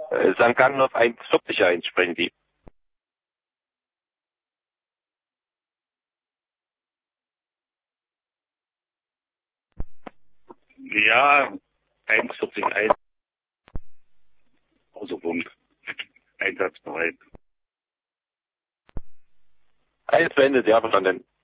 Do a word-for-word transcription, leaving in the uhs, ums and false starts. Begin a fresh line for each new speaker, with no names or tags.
Äh, Sankt Gallen auf eins vierzig eins sprechen Sie.
Ja, eins vierzig eins. Außer Punkt. Einsatzbereit.
Eins beendet, ja, verstanden.